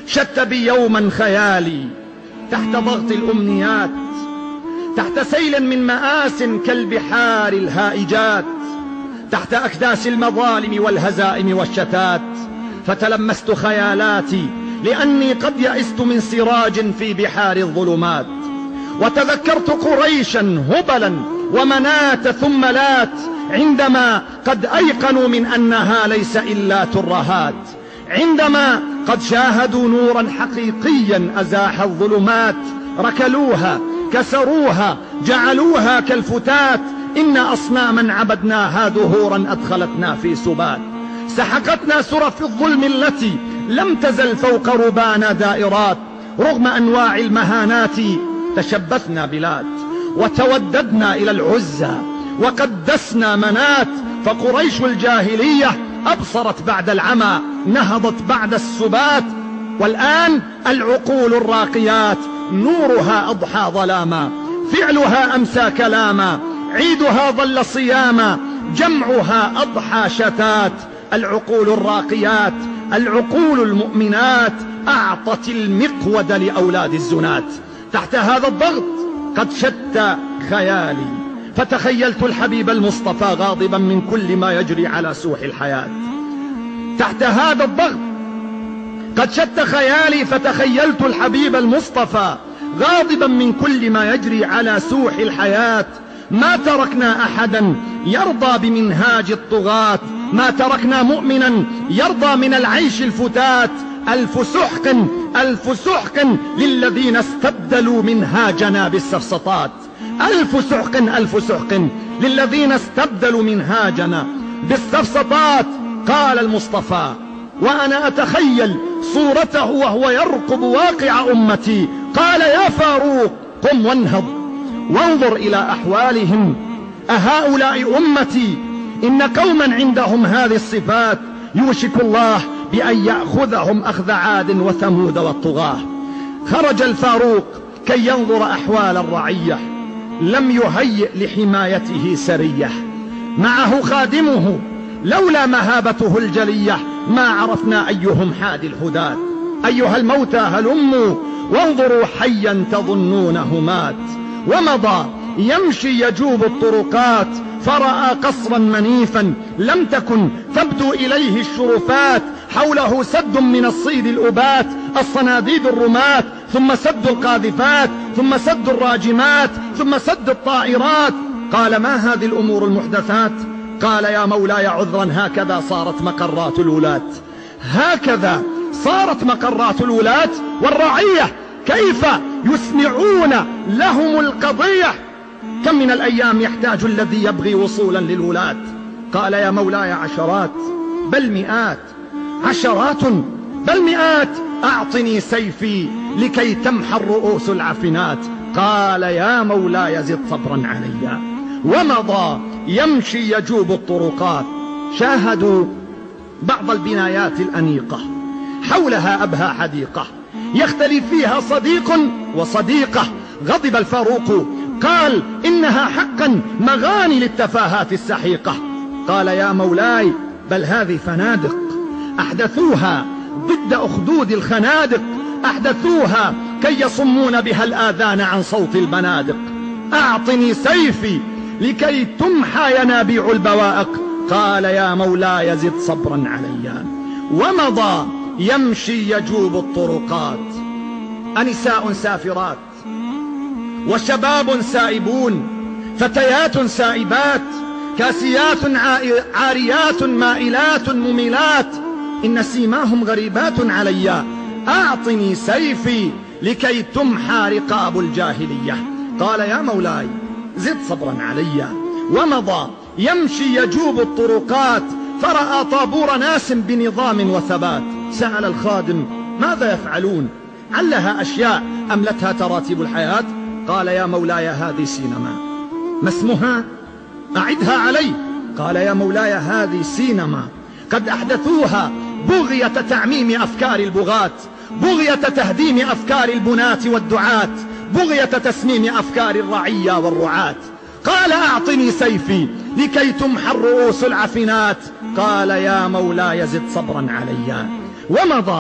شت بي يوما خيالي تحت ضغط الأمنيات، تحت سيل من مآس كالبحار الهائجات، تحت أكداس المظالم والهزائم والشتات. فتلمست خيالاتي لأني قد يئست من سراج في بحار الظلمات، وتذكرت قريشا هبلا ومناة ثم لات، عندما قد أيقنوا من أنها ليس إلا ترهات، عندما قد شاهدوا نورا حقيقيا أزاح الظلمات، ركلوها كسروها جعلوها كالفتات. إن أصناما عبدناها دهورا أدخلتنا في سبات، سحقتنا سرف الظلم التي لم تزل فوق ربانا دائرات، رغم أنواع المهانات تشبثنا بلاد، وتوددنا إلى العزى وقدسنا منات. فقريش الجاهلية أبصرت بعد العمى، نهضت بعد السبات، والآن العقول الراقيات نورها أضحى ظلاما، فعلها أمسى كلاما، عيدها ظل صياما، جمعها أضحى شتات. العقول الراقيات، العقول المؤمنات أعطت المقود لأولاد الزنات. تحت هذا الضغط قد شت خيالي، فتخيلت الحبيب المصطفى غاضبا من كل ما يجري على سوح الحياة. تحت هذا الضغط قد شت خيالي، فتخيلت الحبيب المصطفى غاضبا من كل ما يجري على سوح الحياة. ما تركنا أحدا يرضى بمنهاج الطغاة، ما تركنا مؤمنا يرضى من العيش الفتات. ألف سحق ألف سحق للذين استبدلوا منهاجنا بالسفسطات، ألف سحق ألف سحق للذين استبدلوا منهاجنا بالسفسطات. قال المصطفى وأنا أتخيل صورته وهو يرقب واقع أمتي، قال يا فاروق قم وانهض وانظر إلى أحوالهم، أهؤلاء أمتي؟ إن قوما عندهم هذه الصفات يوشك الله بأن يأخذهم أخذ عاد وثمود والطغاة. خرج الفاروق كي ينظر أحوال الرعية، لم يهيئ لحمايته سرية، معه خادمه، لولا مهابته الجلية ما عرفنا أيهم حاد الهداة. أيها الموتى هلموا وانظروا حيا تظنونه مات. ومضى يمشي يجوب الطرقات، فرأى قصرا منيفا لم تكن تبدو إليه الشرفات، حوله سد من الصيد الأبات، الصناديد الرمات، ثم سد القاذفات، ثم سد الراجمات، ثم سد الطائرات. قال ما هذه الأمور المحدثات؟ قال يا مولاي عذرا، هكذا صارت مقرات الولاة، هكذا صارت مقرات الولاة. والرعية كيف يسمعون لهم القضية؟ كم من الأيام يحتاج الذي يبغي وصولا للولاة؟ قال يا مولاي عشرات بل مئات، عشرات بل مئات، أعطني سيفي لكي تمحى الرؤوس العفنات. قال يا مولاي زد صبرا علي. ومضى يمشي يجوب الطرقات، شاهدوا بعض البنايات الأنيقة، حولها أبهى حديقة يختلف فيها صديق وصديقة. غضب الفاروق قال إنها حقا مغاني للتفاهات السحيقة. قال يا مولاي بل هذه فنادق أحدثوها ضد أخدود الخنادق، أحدثوها كي يصمون بها الآذان عن صوت البنادق. أعطني سيفي لكي تمحى ينابيع البوائق. قال يا مولاي زد صبرا علي. ومضى يمشي يجوب الطرقات، أنساء سافرات وشباب سائبون، فتيات سائبات، كاسيات عاريات مائلات مميلات، إن سيماهم غريبات علي. أعطني سيفي لكي تمحى رقاب الجاهلية. قال يا مولاي زد صبرا علي. ومضى يمشي يجوب الطرقات، فرأى طابور ناس بنظام وثبات. سأل الخادم ماذا يفعلون؟ علها أشياء أملتها تراتيب الحياة. قال يا مولاي هذه سينما. ما اسمها؟ أعدها علي. قال يا مولاي هذه سينما قد أحدثوها بغية تعميم أفكار البغاة، بغية تهديم أفكار البناة والدعاة، بغية تسميم أفكار الرعية والرعاة. قال أعطني سيفي لكي تمحى الرؤوس العفنات. قال يا مولاي زد صبرا علي. ومضى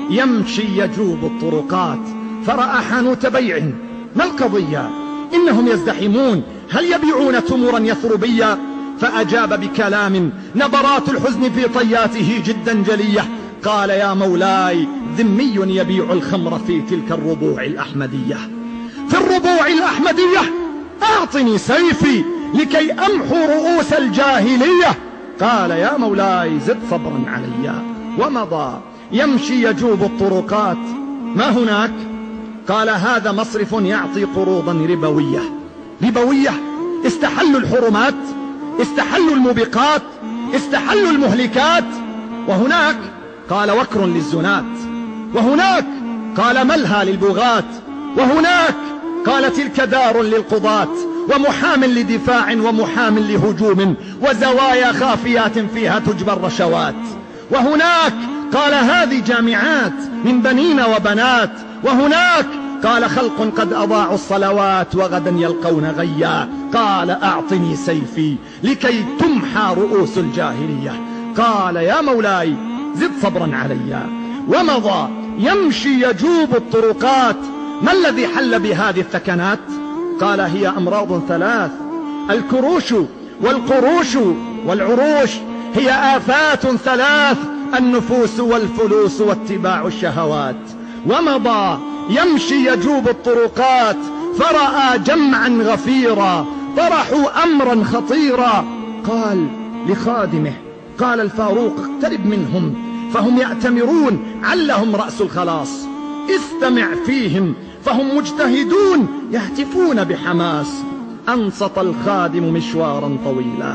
يمشي يجوب الطرقات فرأى حانوت بيع. ما القضية؟ إنهم يزدحمون، هل يبيعون تمرا يثربية؟ فأجاب بكلام نبرات الحزن في طياته جدا جلية. قال يا مولاي ذمي يبيع الخمر في تلك الربوع الأحمدية. في الربوع الأحمدية أعطني سيفي لكي أمحو رؤوس الجاهلية. قال يا مولاي زد صبرا علي. ومضى يمشي يجوب الطرقات. ما هناك؟ قال هذا مصرف يعطي قروضا ربوية. ربوية؟ استحلوا الحرمات، استحلوا الموبقات، استحلوا المهلكات. وهناك قال وكر للزنات، وهناك قال ملهى للبغاة، وهناك قال تلك دار للقضاة، ومحام لدفاع ومحام لهجوم، وزوايا خافيات فيها تجبى الرشوات. وهناك قال هذه جامعات من بنين وبنات. وهناك قال خلق قد أضاعوا الصلوات وغدا يلقون غيا. قال أعطني سيفي لكي تمحى رؤوس الجاهلية. قال يا مولاي زد صبرا علي. ومضى يمشي يجوب الطرقات. ما الذي حل بهذه الثكنات؟ قال هي أمراض ثلاث: الكروش والقروش والعروش. هي آفات ثلاث: النفوس والفلوس واتباع الشهوات. ومضى يمشي يجوب الطرقات فرأى جمعا غفيرا طرحوا أمرا خطيرا. قال لخادمه قال الفاروق اقترب منهم فهم يأتمرون علهم رأس الخلاص. استمع فيهم فهم مجتهدون يهتفون بحماس. أنصت الخادم مشوارا طويلا،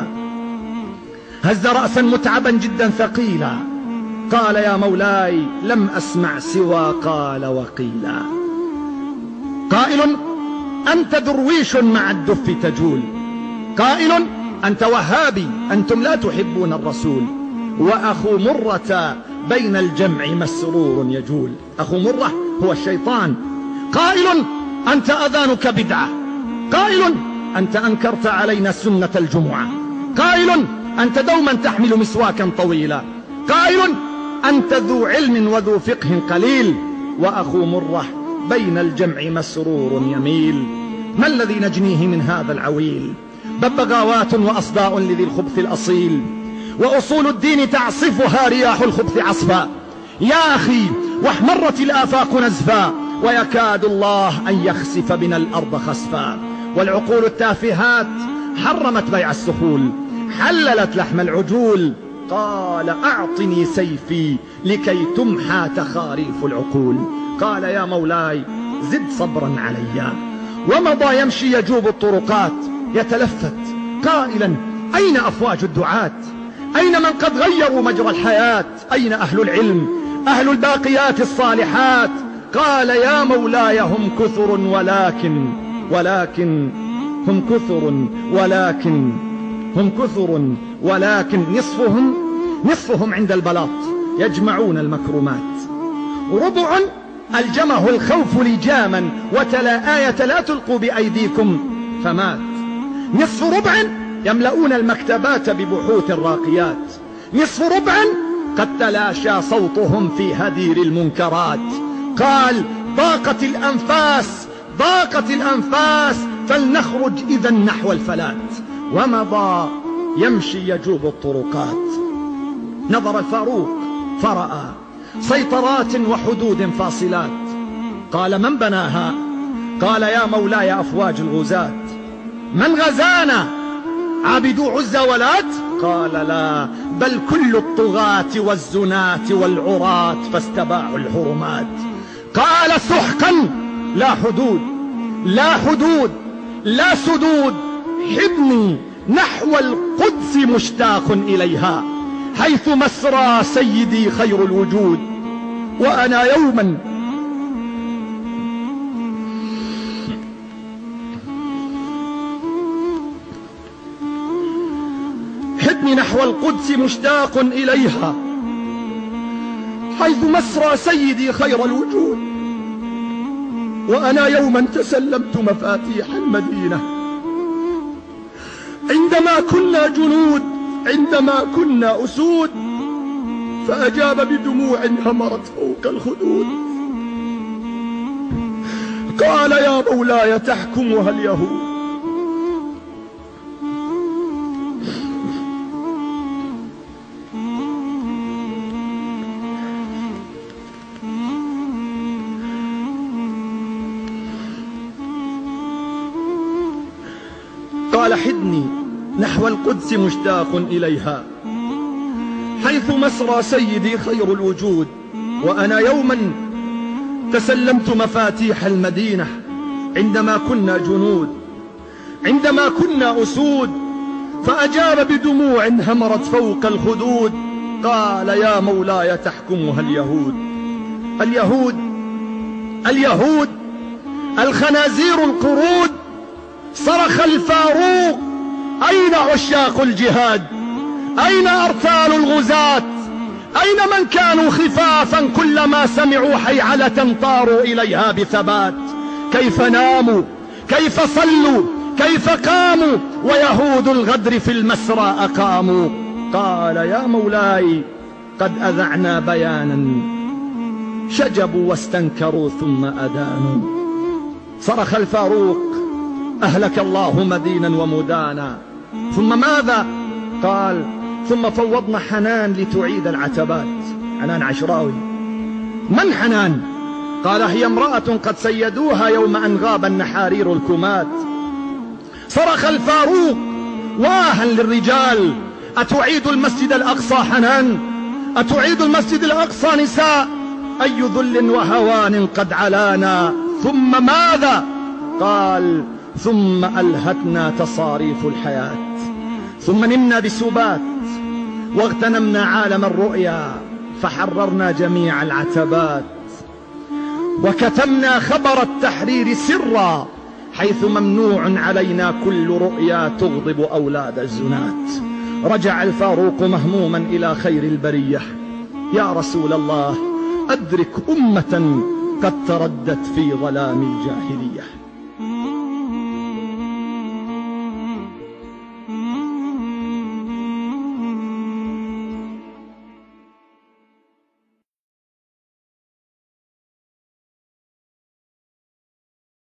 هز رأسا متعبا جدا ثقيلا. قال يا مولاي لم أسمع سوى قال وقيلا. قائل أنت درويش مع الدف تجول. قائل أنت وهابي أنتم لا تحبون الرسول. وأخو مرة بين الجمع مسرور يجول. أخو مرة هو الشيطان. قائل أنت أذانك بدعة. قائل أنت أنكرت علينا سنة الجمعة. قائل أنت دوما تحمل مسواكا طويلا. قائل أنت ذو علم وذو فقه قليل. وأخو مرة بين الجمع مسرور يميل. ما الذي نجنيه من هذا العويل؟ ببغاوات وأصداء لذي الخبث الأصيل، وأصول الدين تعصفها رياح الخبث عصفا. يا أخي واحمرت الآفاق نزفا، ويكاد الله أن يخسف بنا الأرض خسفا. والعقول التافهات حرمت بيع السخول، حللت لحم العجول. قال أعطني سيفي لكي تمحى تخاريف العقول. قال يا مولاي زد صبرا علي. ومضى يمشي يجوب الطرقات يتلفت قائلا أين أفواج الدعاة؟ أين من قد غيروا مجرى الحياة؟ أين أهل العلم، أهل الباقيات الصالحات؟ قال يا مولاي هم كثر ولكن هم كثر ولكن نصفهم عند البلاط يجمعون المكرمات. ربع ألجمه الخوف لجاما وتلا آية لا تلقوا بأيديكم فمات. نصف ربع يملؤون المكتبات ببحوث راقيات. نصف ربع قد تلاشى صوتهم في هدير المنكرات. قال ضاقت الأنفاس فلنخرج إذا نحو الفلات. ومضى يمشي يجوب الطرقات. نظر الفاروق فرأى سيطرات وحدود فاصلات. قال من بناها؟ قال يا مولاي أفواج الغزاة. من غزانا؟ عبدوا عزى ولات؟ قال لا، بل كل الطغاة والزناة والعراة فاستباعوا الحرمات. قال سحقا لا حدود لا سدود. حبني نحو القدس مشتاق إليها، حيث مسرى سيدي خير الوجود. وأنا يوما حبني نحو القدس مشتاق إليها، حيث مسرى سيدي خير الوجود. وأنا يوما تسلمت مفاتيح المدينة عندما كنا جنود، عندما كنا أسود. فأجاب بدموع همرت فوق الخدود، قال يا مولاي تحكمها اليهود. قال حدني نحو القدس مشتاق إليها، حيث مسرى سيدي خير الوجود. وأنا يوما تسلمت مفاتيح المدينة عندما كنا جنود، عندما كنا أسود، فأجاب بدموع همرت فوق الخدود، قال يا مولاي تحكمها اليهود. اليهود اليهود الخنازير القرود. صرخ الفاروق أين عشاق الجهاد؟ أين أرتال الغزاة؟ أين من كانوا خفافا كلما سمعوا حيعلة طاروا إليها بثبات؟ كيف ناموا؟ كيف صلوا؟ كيف قاموا ويهود الغدر في المسرى أقاموا؟ قال يا مولاي قد أذعنا بيانا، شجبوا واستنكروا ثم أدانوا. صرخ الفاروق أهلك الله مدينا ومدانا. ثم ماذا؟ قال ثم فوضنا حنان لتعيد العتبات. حنان عشراوي. من حنان؟ قال هي امرأة قد سيدوها يوم أن غاب النحارير الكمات. صرخ الفاروق واها للرجال أتعيد المسجد الأقصى حنان؟ أتعيد المسجد الأقصى نساء؟ أي ذل وهوان قد علانا. ثم ماذا؟ قال ثم ألهتنا تصاريف الحياة، ثم نمنا بسبات واغتنمنا عالم الرؤيا، فحررنا جميع العتبات وكتمنا خبر التحرير سرا، حيث ممنوع علينا كل رؤيا تغضب أولاد الزنات. رجع الفاروق مهموما إلى خير البرية. يا رسول الله أدرك أمة قد تردت في ظلام الجاهلية.